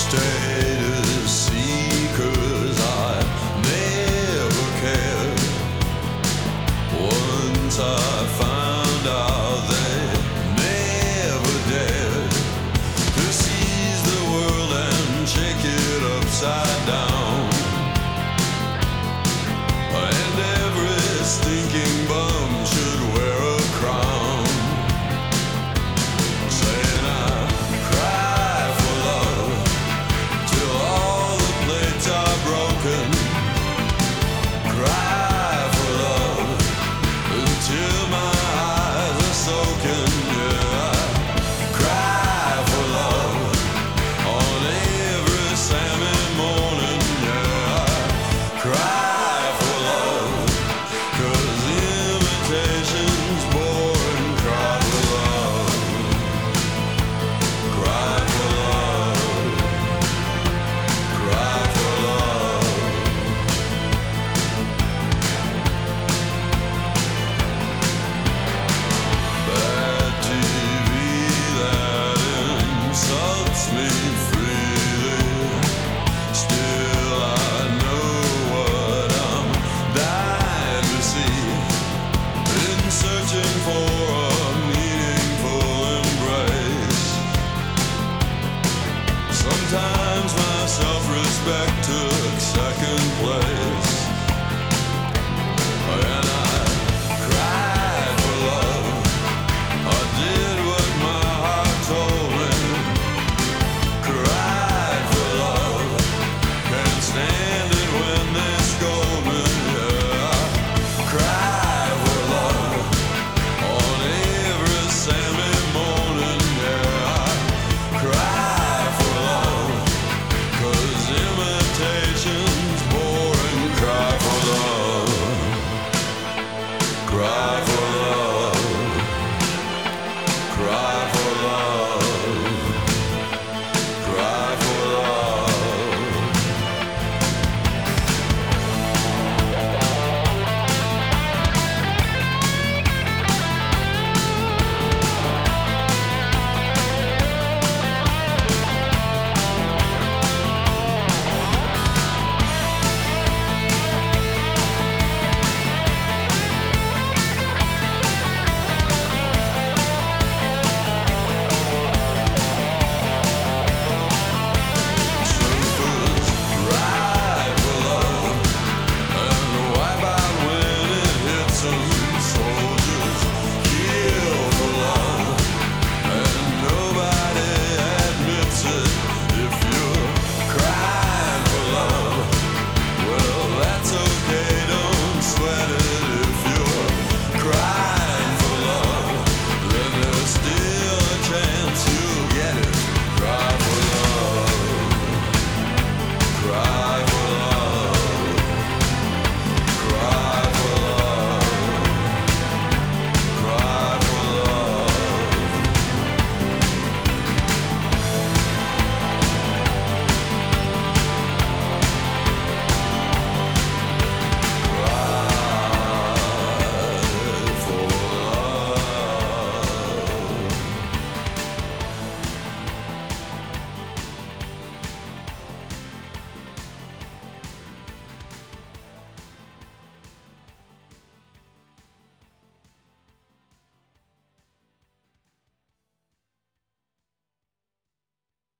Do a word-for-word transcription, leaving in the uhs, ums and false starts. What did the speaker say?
stay to see, 'cause I never cared. Once I found out they never dared to seize the world and shake it upside down. And every stinking bum should wear a crown, saying I cry for love till all the plates are broken. Cry for love until my eyes are soaking. Yeah, I cry for love on every Saturday morning. Yeah, I cry for love, 'cause invitations boring. Cry for love, cry for love, cry for love. Bad T V that insults me freely. Still I know what I'm dying to see. Been searching for a meaningful embrace. Sometimes my self-respect took